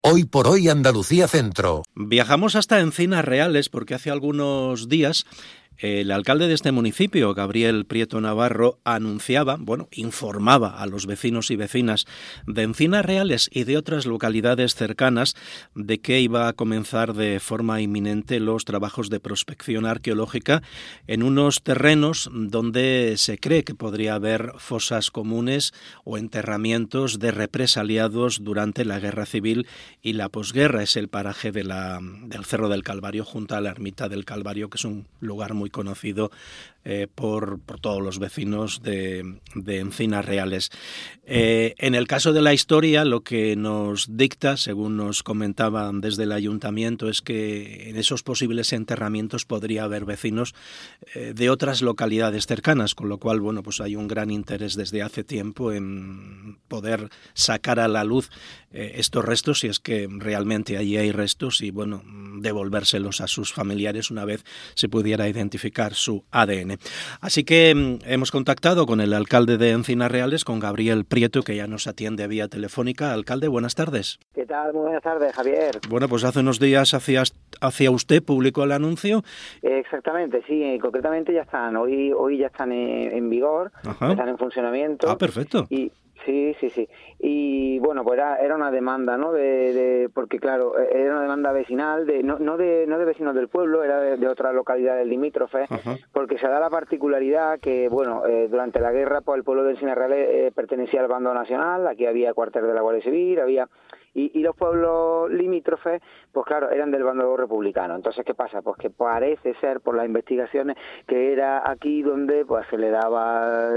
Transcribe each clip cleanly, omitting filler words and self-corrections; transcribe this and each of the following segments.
Hoy por hoy Andalucía Centro. Viajamos hasta Encinas Reales porque hace algunos días el alcalde de este municipio, Gabriel Prieto Navarro, informaba a los vecinos y vecinas de Encinas Reales y de otras localidades cercanas de que iba a comenzar de forma inminente los trabajos de prospección arqueológica en unos terrenos donde se cree que podría haber fosas comunes o enterramientos de represaliados durante la Guerra Civil y la posguerra. Es el paraje del Cerro del Calvario, junto a la Ermita del Calvario, que es un lugar muy conocido por todos los vecinos de Encinas Reales. En el caso de la historia, lo que nos dicta, según nos comentaban desde el ayuntamiento, es que en esos posibles enterramientos podría haber vecinos de otras localidades cercanas, con lo cual, pues hay un gran interés desde hace tiempo en poder sacar a la luz estos restos, si es que realmente allí hay restos, y devolvérselos a sus familiares una vez se pudiera identificar su ADN. Así que hemos contactado con el alcalde de Encinas Reales, con Gabriel Prieto, que ya nos atiende vía telefónica. Alcalde, buenas tardes. ¿Qué tal? Muy buenas tardes, Javier. Bueno, pues hace unos días hacia usted publicó el anuncio. Exactamente, sí, concretamente ya están, hoy ya están en vigor, ya están en funcionamiento. Ah, perfecto. Sí. Y pues era una demanda, ¿no? Porque claro, era una demanda vecinal, no de vecinos del pueblo, era de otras localidades limítrofes, porque se da la particularidad que, durante la guerra, pues el pueblo de Encinas Reales pertenecía al bando nacional, aquí había cuartel de la Guardia Civil, y los pueblos limítrofes, pues claro, eran del bando republicano. Entonces, ¿qué pasa? Pues que parece ser, por las investigaciones, que era aquí donde pues se le daba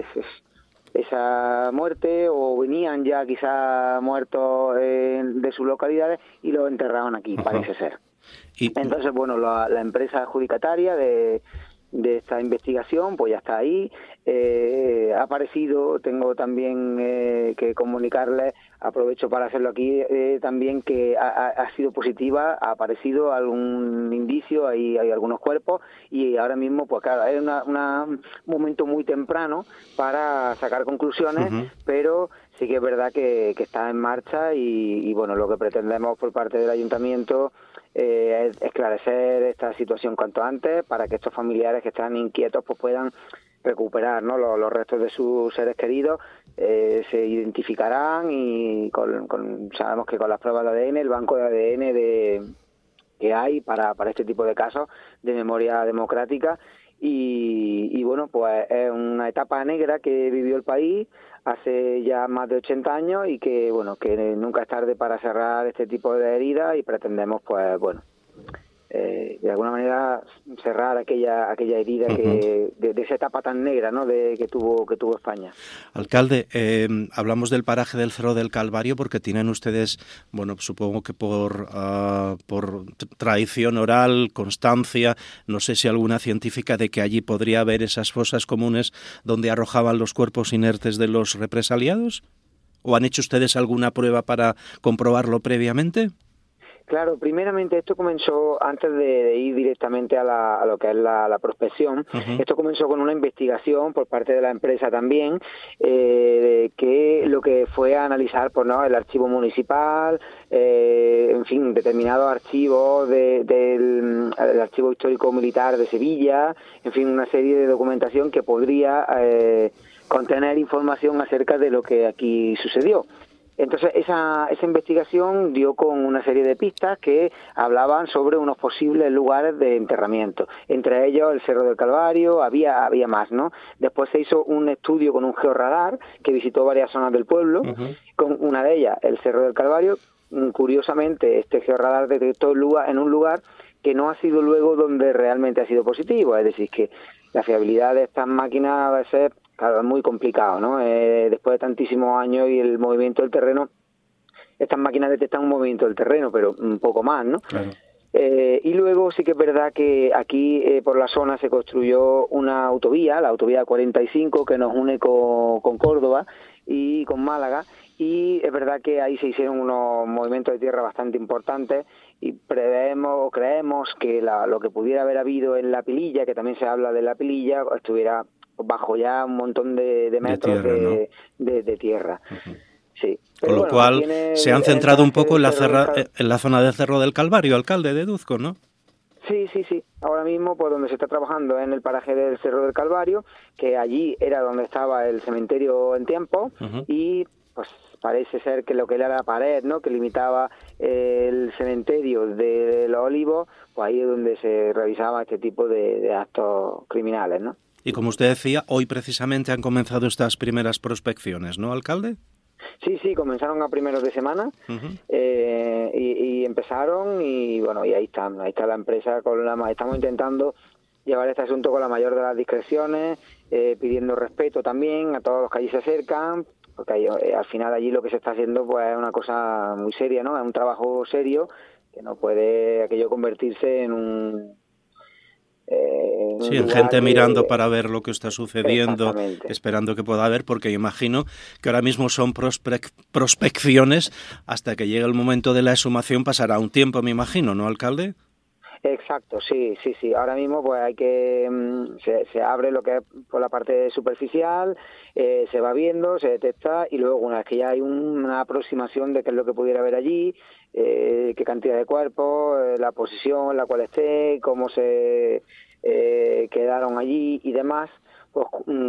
esa muerte, o venían ya quizá muertos de sus localidades y los enterraban aquí, parece ser. Entonces, la empresa adjudicataria de esta investigación pues ya está ahí, ha aparecido, tengo también que comunicarles, aprovecho para hacerlo aquí también, que ha sido positiva, ha aparecido algún indicio, hay algunos cuerpos, y ahora mismo pues claro, es un momento muy temprano para sacar conclusiones, pero sí que es verdad que está en marcha y lo que pretendemos por parte del ayuntamiento es esclarecer esta situación cuanto antes, para que estos familiares que están inquietos pues puedan recuperar, ¿no?, los restos de sus seres queridos. Se identificarán y sabemos que con las pruebas de ADN, el banco de ADN que hay para este tipo de casos de memoria democrática, y pues es una etapa negra que vivió el país hace ya más de 80 años y que nunca es tarde para cerrar este tipo de heridas, y pretendemos de alguna manera cerrar aquella herida que de esa etapa tan negra, ¿no?, que tuvo España. Alcalde, hablamos del paraje del Cerro del Calvario porque tienen ustedes, supongo que por tradición oral, constancia, no sé si alguna científica, de que allí podría haber esas fosas comunes donde arrojaban los cuerpos inertes de los represaliados. ¿O han hecho ustedes alguna prueba para comprobarlo previamente? Claro, primeramente esto comenzó, antes de ir directamente a lo que es la prospección, esto comenzó con una investigación por parte de la empresa también, que lo que fue a analizar el archivo municipal, determinados archivos del Archivo Histórico Militar de Sevilla, una serie de documentación que podría contener información acerca de lo que aquí sucedió. Entonces esa investigación dio con una serie de pistas que hablaban sobre unos posibles lugares de enterramiento, entre ellos el Cerro del Calvario, había más, ¿no? Después se hizo un estudio con un georradar que visitó varias zonas del pueblo, con una de ellas el Cerro del Calvario. Curiosamente, este georradar detectó en un lugar que no ha sido luego donde realmente ha sido positivo, es decir, que la fiabilidad de estas máquinas va a ser, claro, es muy complicado, ¿no? Después de tantísimos años y el movimiento del terreno, estas máquinas detectan un movimiento del terreno, pero un poco más, ¿no? Claro. Y luego sí que es verdad que aquí por la zona se construyó una autovía, la autovía 45, que nos une con Córdoba y con Málaga, y es verdad que ahí se hicieron unos movimientos de tierra bastante importantes, y creemos que lo que pudiera haber habido en la Pililla, que también se habla de la Pililla, estuviera bajo ya un montón de metros tierra, ¿no? de tierra. Sí. Con lo cual se han centrado un poco en la zona del Cerro del Calvario, alcalde, deduzco, ¿no? Sí. Ahora mismo, pues donde se está trabajando es en el paraje del Cerro del Calvario, que allí era donde estaba el cementerio en tiempo, y pues parece ser que lo que era la pared, ¿no?, que limitaba el cementerio de los Olivos, pues ahí es donde se realizaba este tipo de actos criminales, ¿no? Y como usted decía, hoy precisamente han comenzado estas primeras prospecciones, ¿no, alcalde? Sí, comenzaron a primeros de semana y empezaron y bueno, y ahí está la empresa estamos intentando llevar este asunto con la mayor de las discreciones, pidiendo respeto también a todos los que allí se acercan, porque al final allí lo que se está haciendo pues es una cosa muy seria, ¿no? Es un trabajo serio que no puede aquello convertirse en en gente mirando para ver lo que está sucediendo, esperando que pueda haber, porque imagino que ahora mismo son prospecciones, hasta que llegue el momento de la exhumación pasará un tiempo, me imagino, ¿no, alcalde? Exacto, sí. Ahora mismo pues hay que se abre lo que es por la parte superficial, se va viendo, se detecta y luego una vez que ya hay una aproximación de qué es lo que pudiera haber allí, qué cantidad de cuerpos, la posición en la cual esté, cómo se quedaron allí y demás, pues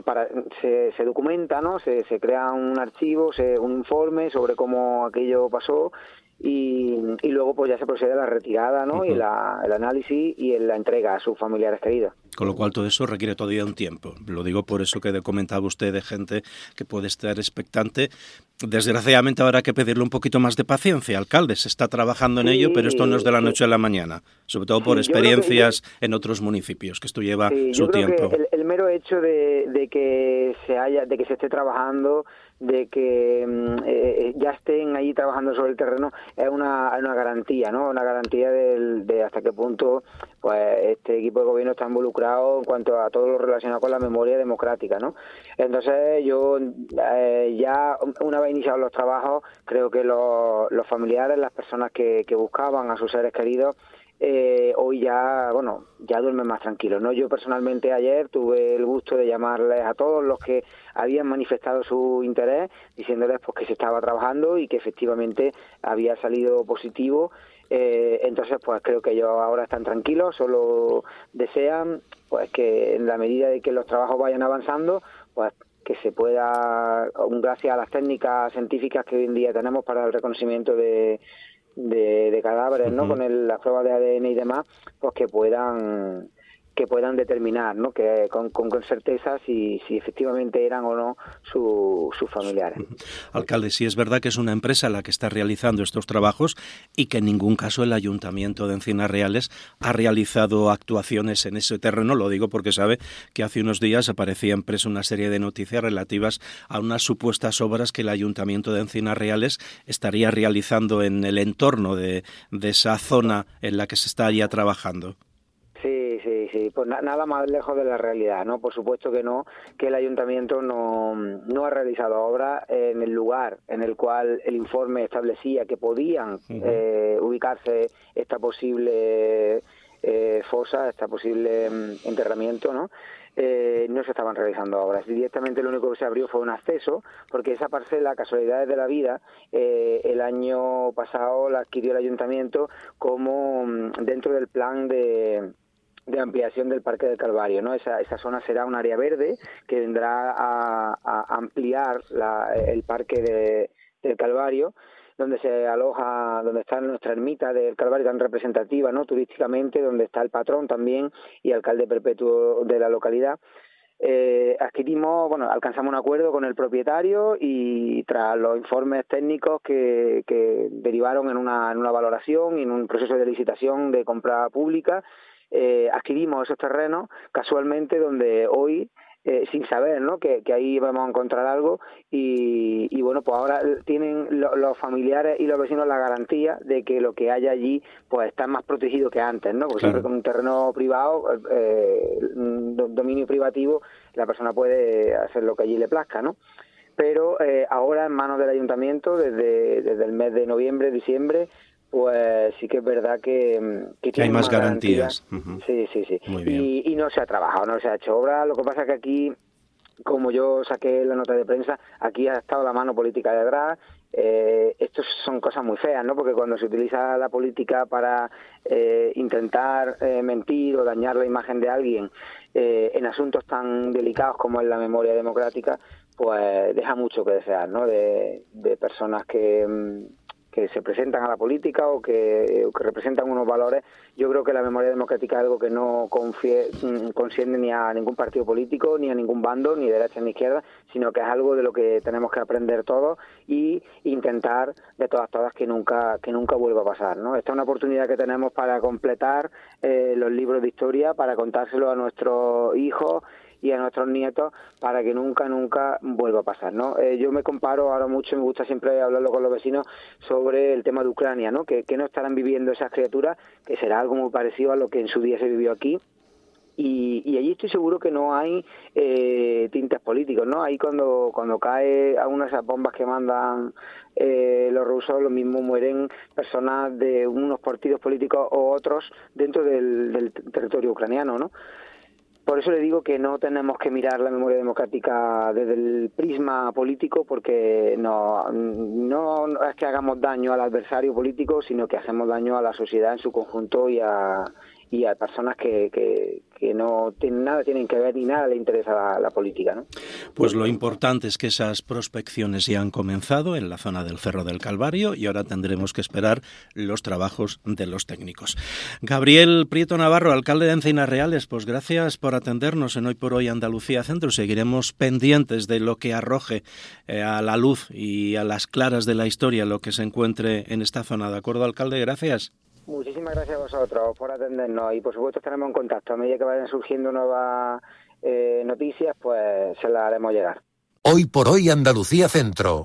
se documenta, ¿no? Se crea un archivo, un informe sobre cómo aquello pasó. Y luego pues ya se procede a la retirada, ¿no? Y el análisis y la entrega a sus familiares queridos. Con lo cual todo eso requiere todavía un tiempo. Lo digo por eso que comentaba usted de gente que puede estar expectante. Desgraciadamente habrá que pedirle un poquito más de paciencia, alcalde. Se está trabajando en ello, pero esto no es de la noche a la mañana. Sobre todo por experiencias en otros municipios, que esto lleva su tiempo. Yo creo que el mero hecho de que se esté trabajando, de que ya estén ahí trabajando sobre el terreno, es una garantía, ¿no? Una garantía de hasta qué punto pues este equipo de gobierno está involucrado en cuanto a todo lo relacionado con la memoria democrática, ¿no? Entonces yo ya una vez iniciados los trabajos, creo que los familiares, las personas que buscaban a sus seres queridos, hoy ya duermen más tranquilos, ¿no? Yo personalmente ayer tuve el gusto de llamarles a todos los que habían manifestado su interés, diciéndoles pues que se estaba trabajando y que efectivamente había salido positivo. Entonces pues creo que ellos ahora están tranquilos, solo desean pues que en la medida de que los trabajos vayan avanzando, pues que se pueda, gracias a las técnicas científicas que hoy en día tenemos para el reconocimiento de cadáveres, ¿no? Con las pruebas de ADN y demás, pues que puedan determinar, ¿no? Que con certeza si efectivamente eran o no sus familiares. Alcalde, sí es verdad que es una empresa la que está realizando estos trabajos y que en ningún caso el Ayuntamiento de Encinas Reales ha realizado actuaciones en ese terreno. Lo digo porque sabe que hace unos días aparecía en prensa una serie de noticias relativas a unas supuestas obras que el Ayuntamiento de Encinas Reales estaría realizando en el entorno de esa zona en la que se está ya trabajando. Sí, pues nada más lejos de la realidad, ¿no? Por supuesto que no, que el ayuntamiento no ha realizado obras en el lugar en el cual el informe establecía que podían ubicarse esta posible fosa, este posible enterramiento, ¿no? No se estaban realizando obras. Directamente lo único que se abrió fue un acceso, porque esa parcela, casualidades de la vida, el año pasado la adquirió el ayuntamiento como dentro del plan de ampliación del Parque del Calvario, ¿no? Esa zona será un área verde que vendrá a ampliar el Parque del Calvario, donde se aloja, donde está nuestra ermita del Calvario tan representativa, ¿no? Turísticamente, donde está el patrón también y alcalde perpetuo de la localidad. Alcanzamos un acuerdo con el propietario y tras los informes técnicos que derivaron en una valoración y en un proceso de licitación de compra pública, adquirimos esos terrenos casualmente donde hoy, sin saber, ¿no? que ahí vamos a encontrar algo y bueno, pues ahora tienen los familiares y los vecinos la garantía de que lo que haya allí pues está más protegido que antes, ¿no? Porque siempre con un terreno privado, dominio privativo, la persona puede hacer lo que allí le plazca, ¿no? Pero ahora en manos del ayuntamiento desde el mes de noviembre, diciembre, pues sí que es verdad que hay más garantías. Sí. Y no se ha trabajado, no se ha hecho obra. Lo que pasa es que aquí como yo saqué la nota de prensa, aquí ha estado la mano política detrás. Estos son cosas muy feas, ¿no? Porque cuando se utiliza la política para intentar mentir o dañar la imagen de alguien en asuntos tan delicados como es la memoria democrática, pues deja mucho que desear, ¿no? De personas que se presentan a la política o que representan unos valores. Yo creo que la memoria democrática es algo que no concierne ni a ningún partido político, ni a ningún bando, ni derecha ni izquierda, sino que es algo de lo que tenemos que aprender todos y intentar de todas que nunca vuelva a pasar, ¿no? Esta es una oportunidad que tenemos para completar los libros de historia, para contárselo a nuestros hijos y a nuestros nietos para que nunca vuelva a pasar, ¿no? Yo me comparo ahora mucho, me gusta siempre hablarlo con los vecinos sobre el tema de Ucrania, ¿no? Que no estarán viviendo esas criaturas, que será algo muy parecido a lo que en su día se vivió aquí. Y allí estoy seguro que no hay tintes políticos, ¿no? Ahí cuando cae a una de esas bombas que mandan los rusos, lo mismo mueren personas de unos partidos políticos o otros dentro del territorio ucraniano, ¿no? Por eso le digo que no tenemos que mirar la memoria democrática desde el prisma político, porque no es que hagamos daño al adversario político, sino que hacemos daño a la sociedad en su conjunto y a personas que no tienen que ver ni nada le interesa la política, ¿no? Pues lo importante es que esas prospecciones ya han comenzado en la zona del Cerro del Calvario y ahora tendremos que esperar los trabajos de los técnicos. Gabriel Prieto Navarro, alcalde de Encinas Reales, pues gracias por atendernos en Hoy por Hoy Andalucía Centro. Seguiremos pendientes de lo que arroje a la luz y a las claras de la historia lo que se encuentre en esta zona. ¿De acuerdo, alcalde? Gracias. Muchísimas gracias a vosotros por atendernos y por supuesto estaremos en contacto. A medida que vayan surgiendo nuevas noticias, pues se las haremos llegar. Hoy por Hoy Andalucía Centro.